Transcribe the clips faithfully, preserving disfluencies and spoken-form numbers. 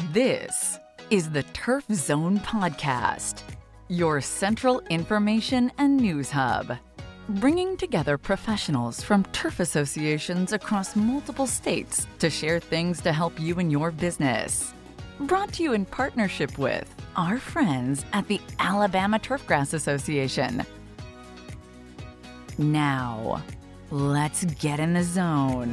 This is the Turf Zone Podcast, your central information and news hub, bringing together professionals from turf associations across multiple states to share things to help you in your business. Brought to you in partnership with our friends at the Alabama Turfgrass Association. Now, let's get in the zone.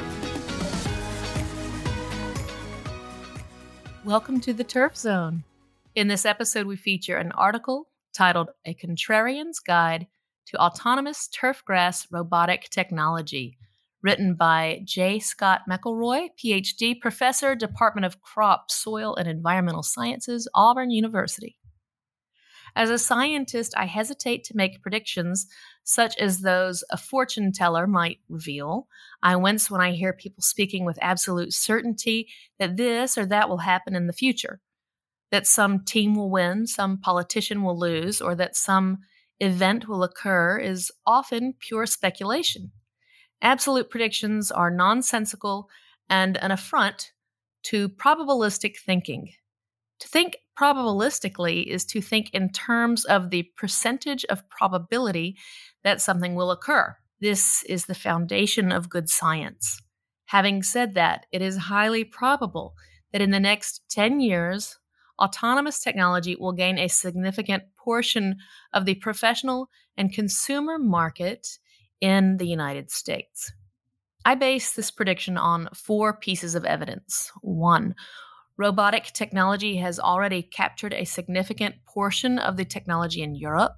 Welcome to the Turf Zone. In this episode, we feature an article titled A Contrarian's Guide to Autonomous Turfgrass Robotic Technology, written by J. Scott McElroy, P H D, Professor, Department of Crop, Soil, and Environmental Sciences, Auburn University. As a scientist, I hesitate to make predictions such as those a fortune teller might reveal. I wince when I hear people speaking with absolute certainty that this or that will happen in the future, that some team will win, some politician will lose, or that some event will occur is often pure speculation. Absolute predictions are nonsensical and an affront to probabilistic thinking. To think probabilistically is to think in terms of the percentage of probability that something will occur. This is the foundation of good science. Having said that, it is highly probable that in the next ten years, autonomous technology will gain a significant portion of the professional and consumer market in the United States. I base this prediction on four pieces of evidence. One, robotic technology has already captured a significant portion of the technology in Europe.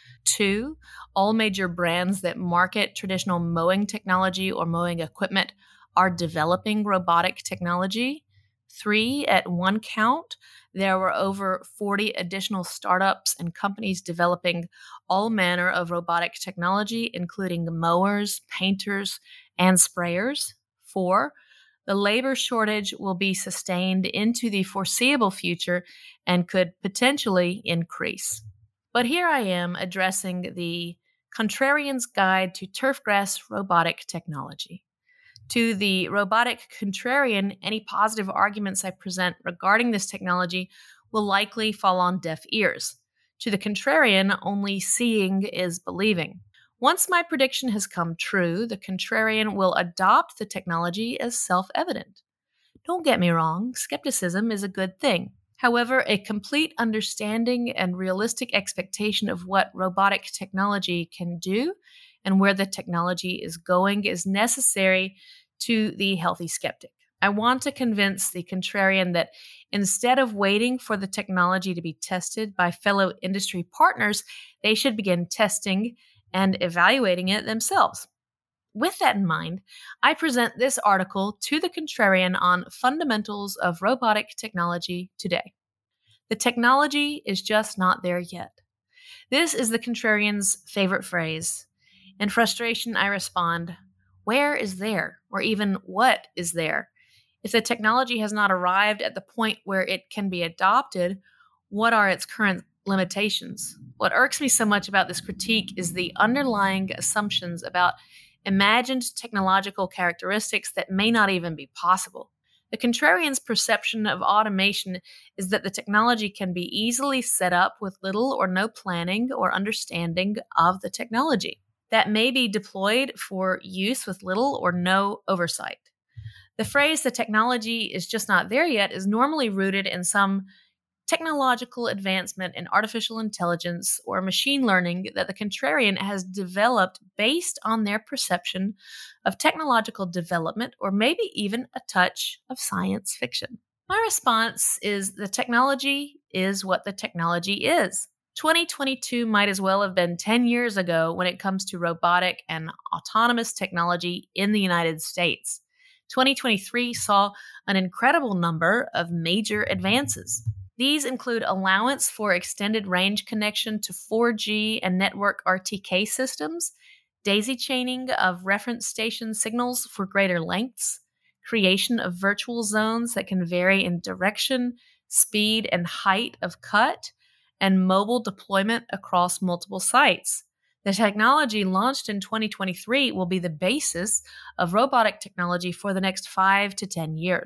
Two, all major brands that market traditional mowing technology or mowing equipment are developing robotic technology. Three, at one count, there were over forty additional startups and companies developing all manner of robotic technology, including mowers, painters, and sprayers. Four, the labor shortage will be sustained into the foreseeable future and could potentially increase. But here I am addressing the Contrarian's Guide to Turfgrass Robotic Technology. To the robotic contrarian, any positive arguments I present regarding this technology will likely fall on deaf ears. To the contrarian, only seeing is believing. Once my prediction has come true, the contrarian will adopt the technology as self-evident. Don't get me wrong, skepticism is a good thing. However, a complete understanding and realistic expectation of what robotic technology can do and where the technology is going is necessary to the healthy skeptic. I want to convince the contrarian that instead of waiting for the technology to be tested by fellow industry partners, they should begin testing and evaluating it themselves. With that in mind, I present this article to the contrarian on fundamentals of robotic technology today. The technology is just not there yet. This is the contrarian's favorite phrase. In frustration, I respond, where is there? Or even what is there? If the technology has not arrived at the point where it can be adopted, what are its current limitations? What irks me so much about this critique is the underlying assumptions about imagined technological characteristics that may not even be possible. The contrarian's perception of automation is that the technology can be easily set up with little or no planning or understanding of the technology, that may be deployed for use with little or no oversight. The phrase, the technology is just not there yet, is normally rooted in some technological advancement in artificial intelligence or machine learning that the contrarian has developed based on their perception of technological development or maybe even a touch of science fiction. My response is the technology is what the technology is. twenty twenty-two might as well have been ten years ago when it comes to robotic and autonomous technology in the United States. twenty twenty-three saw an incredible number of major advances. These include allowance for extended range connection to four G and network R T K systems, daisy chaining of reference station signals for greater lengths, creation of virtual zones that can vary in direction, speed, and height of cut, and mobile deployment across multiple sites. The technology launched in twenty twenty-three will be the basis of robotic technology for the next five to ten years.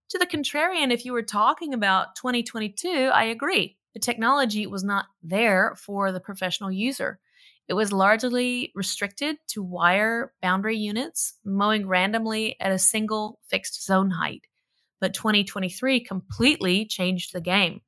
To the contrarian, if you were talking about twenty twenty-two, I agree. The technology was not there for the professional user. It was largely restricted to wire boundary units, mowing randomly at a single fixed zone height. But twenty twenty-three completely changed the game.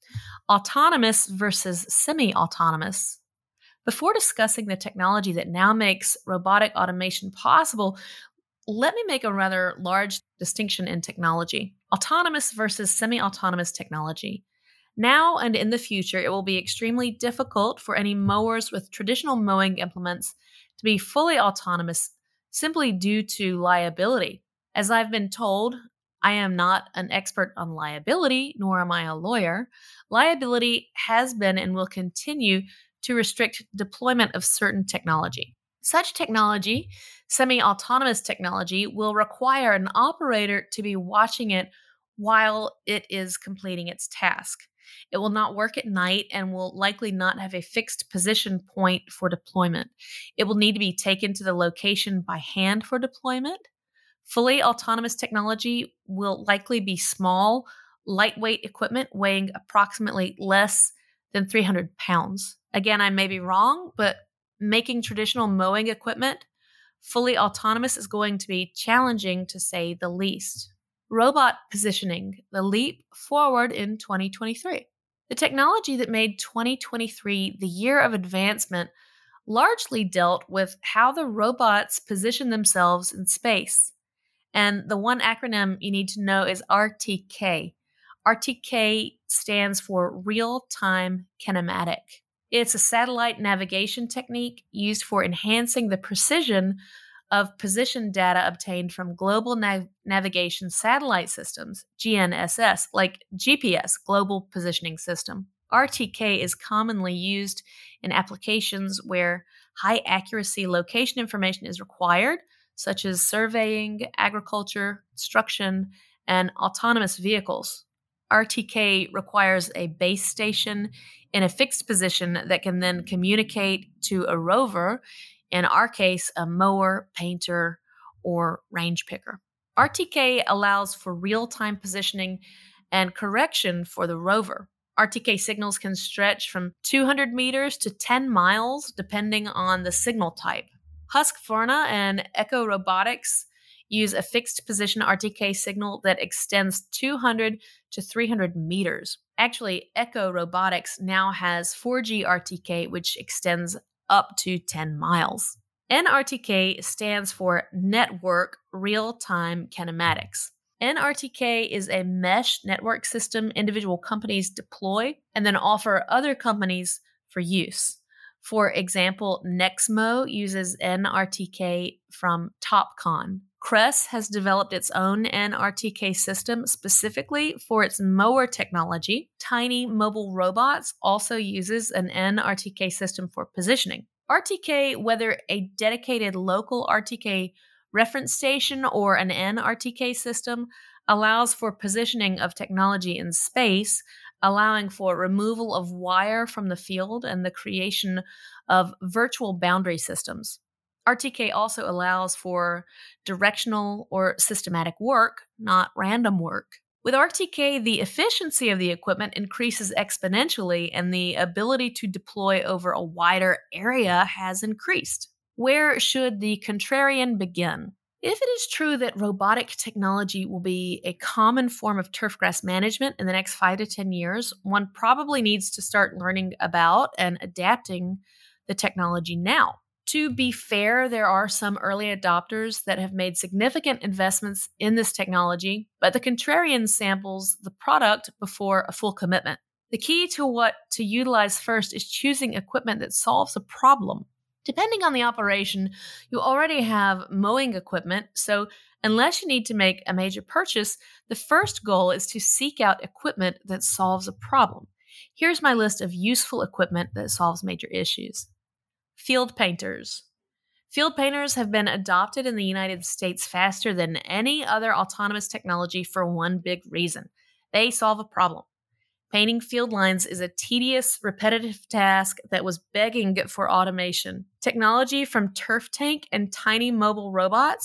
Autonomous versus semi-autonomous. Before discussing the technology that now makes robotic automation possible, let me make a rather large distinction in technology. Autonomous versus semi-autonomous technology. Now and in the future, it will be extremely difficult for any mowers with traditional mowing implements to be fully autonomous simply due to liability. As I've been told, I am not an expert on liability, nor am I a lawyer. Liability has been and will continue to restrict deployment of certain technology. Such technology, semi-autonomous technology, will require an operator to be watching it while it is completing its task. It will not work at night and will likely not have a fixed position point for deployment. It will need to be taken to the location by hand for deployment. Fully autonomous technology will likely be small, lightweight equipment weighing approximately less than three hundred pounds. Again, I may be wrong, but making traditional mowing equipment fully autonomous is going to be challenging, to say the least. Robot positioning, the leap forward in twenty twenty-three. The technology that made twenty twenty-three the year of advancement largely dealt with how the robots position themselves in space. And the one acronym you need to know is R T K. R T K stands for Real-Time Kinematic. It's a satellite navigation technique used for enhancing the precision of position data obtained from global nav- navigation satellite systems, G N S S, like G P S, Global Positioning System. R T K is commonly used in applications where high accuracy location information is required, such as surveying, agriculture, construction, and autonomous vehicles. R T K requires a base station in a fixed position that can then communicate to a rover, in our case, a mower, painter, or range picker. R T K allows for real-time positioning and correction for the rover. R T K signals can stretch from two hundred meters to ten miles, depending on the signal type. Husqvarna and Echo Robotics use a fixed position R T K signal that extends two hundred to three hundred meters. Actually, Echo Robotics now has four G R T K, which extends up to ten miles. N R T K stands for Network Real-Time Kinematics. N R T K is a mesh network system individual companies deploy and then offer other companies for use. For example, Nexmo uses N R T K from Topcon. Cress has developed its own N R T K system specifically for its mower technology. Tiny Mobile Robots also uses an N R T K system for positioning. R T K, whether a dedicated local R T K reference station or an N R T K system, allows for positioning of technology in space, allowing for removal of wire from the field and the creation of virtual boundary systems. R T K also allows for directional or systematic work, not random work. With R T K, the efficiency of the equipment increases exponentially and the ability to deploy over a wider area has increased. Where should the contrarian begin? If it is true that robotic technology will be a common form of turfgrass management in the next five to ten years, one probably needs to start learning about and adapting the technology now. To be fair, there are some early adopters that have made significant investments in this technology, but the contrarian samples the product before a full commitment. The key to what to utilize first is choosing equipment that solves a problem. Depending on the operation, you already have mowing equipment, so unless you need to make a major purchase, the first goal is to seek out equipment that solves a problem. Here's my list of useful equipment that solves major issues. Field painters. Field painters have been adopted in the United States faster than any other autonomous technology for one big reason. They solve a problem. Painting field lines is a tedious, repetitive task that was begging for automation. Technology from TurfTank and Tiny Mobile Robots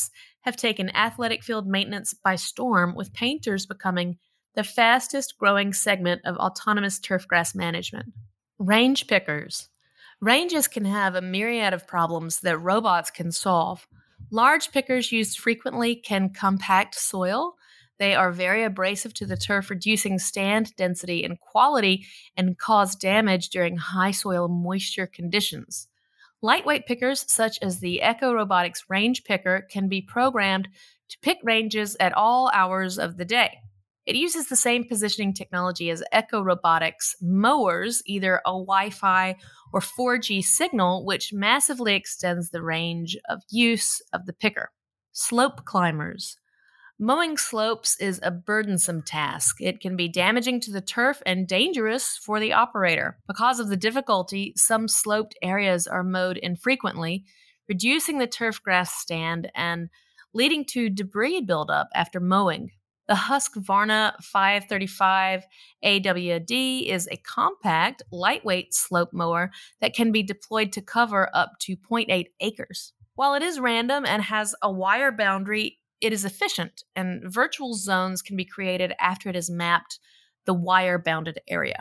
have taken athletic field maintenance by storm, with painters becoming the fastest growing segment of autonomous turfgrass management. Range pickers. Ranges can have a myriad of problems that robots can solve. Large pickers used frequently can compact soil. They are very abrasive to the turf, reducing stand density and quality and cause damage during high soil moisture conditions. Lightweight pickers, such as the Echo Robotics Range Picker, can be programmed to pick ranges at all hours of the day. It uses the same positioning technology as Echo Robotics mowers, either a Wi-Fi or four G signal, which massively extends the range of use of the picker. Slope climbers. Mowing slopes is a burdensome task. It can be damaging to the turf and dangerous for the operator. Because of the difficulty, some sloped areas are mowed infrequently, reducing the turf grass stand and leading to debris buildup after mowing. The Husqvarna five thirty-five A W D is a compact, lightweight slope mower that can be deployed to cover up to zero point eight acres. While it is random and has a wire boundary, it is efficient, and virtual zones can be created after it has mapped the wire-bounded area.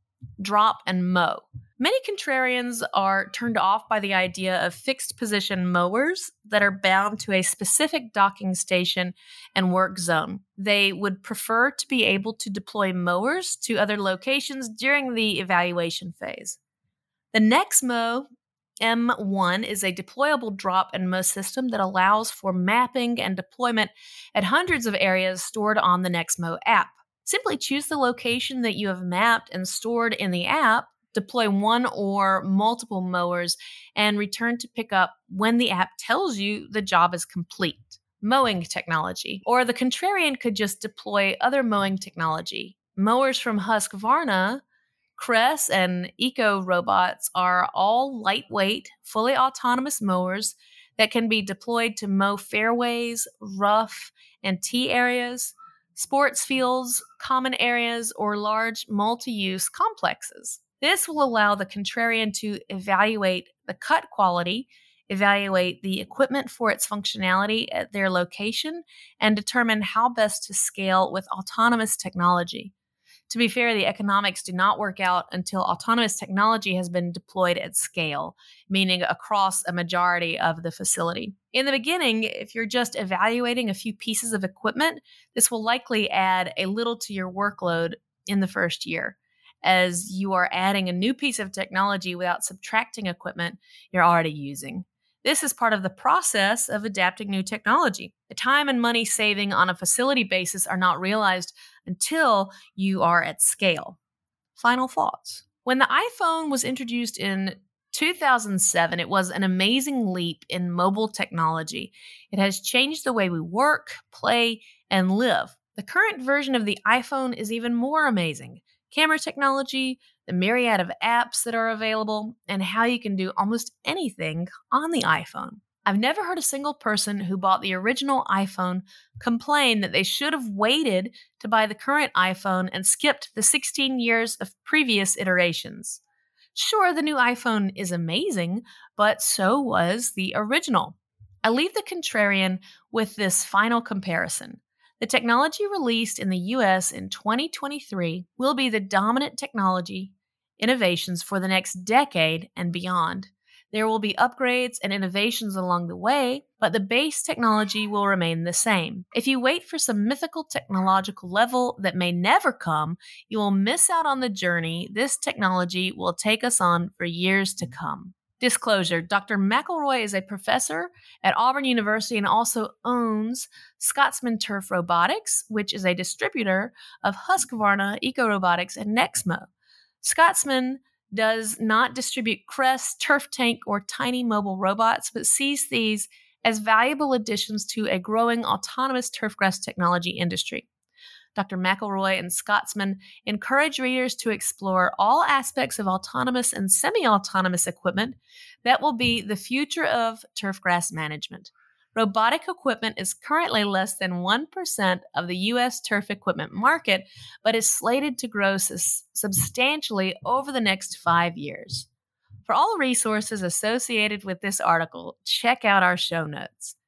Drop and mow. Many contrarians are turned off by the idea of fixed-position mowers that are bound to a specific docking station and work zone. They would prefer to be able to deploy mowers to other locations during the evaluation phase. The Nexmo M one is a deployable drop and mow system that allows for mapping and deployment at hundreds of areas stored on the Nexmo app. Simply choose the location that you have mapped and stored in the app, deploy one or multiple mowers, and return to pick up when the app tells you the job is complete. Mowing technology. Or the contrarian could just deploy other mowing technology. Mowers from Husqvarna, Cress, and Eco Robots are all lightweight, fully autonomous mowers that can be deployed to mow fairways, rough, and tee areas, sports fields, common areas, or large multi-use complexes. This will allow the contrarian to evaluate the cut quality, evaluate the equipment for its functionality at their location, and determine how best to scale with autonomous technology. To be fair, the economics do not work out until autonomous technology has been deployed at scale, meaning across a majority of the facility. In the beginning, if you're just evaluating a few pieces of equipment, this will likely add a little to your workload in the first year, as you are adding a new piece of technology without subtracting equipment you're already using. This is part of the process of adapting new technology. The time and money saving on a facility basis are not realized until you are at scale. Final thoughts. When the iPhone was introduced in two thousand seven, it was an amazing leap in mobile technology. It has changed the way we work, play, and live. The current version of the iPhone is even more amazing. Camera technology, the myriad of apps that are available, and how you can do almost anything on the iPhone. I've never heard a single person who bought the original iPhone complain that they should have waited to buy the current iPhone and skipped the sixteen years of previous iterations. Sure, the new iPhone is amazing, but so was the original. I leave the contrarian with this final comparison. The technology released in the U S in twenty twenty-three will be the dominant technology innovations for the next decade and beyond. There will be upgrades and innovations along the way, but the base technology will remain the same. If you wait for some mythical technological level that may never come, you will miss out on the journey this technology will take us on for years to come. Disclosure, Doctor McElroy is a professor at Auburn University and also owns Scotsman Turf Robotics, which is a distributor of Husqvarna, Eco Robotics, and Nexmo. Scotsman does not distribute Crest, Turf Tank, or tiny mobile robots, but sees these as valuable additions to a growing autonomous turfgrass technology industry. Doctor McElroy and Scotsman encourage readers to explore all aspects of autonomous and semi-autonomous equipment that will be the future of turfgrass management. Robotic equipment is currently less than one percent of the U S turf equipment market, but is slated to grow sus- substantially over the next five years. For all resources associated with this article, check out our show notes.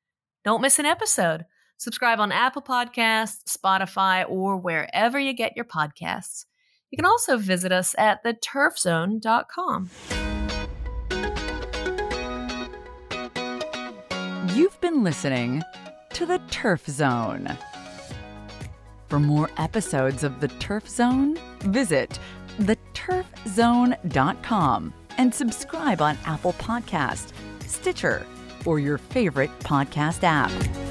Don't miss an episode. Subscribe on Apple Podcasts, Spotify, or wherever you get your podcasts. You can also visit us at the turf zone dot com. You've been listening to The Turf Zone. For more episodes of The Turf Zone, visit the turf zone dot com and subscribe on Apple Podcasts, Stitcher, or your favorite podcast app.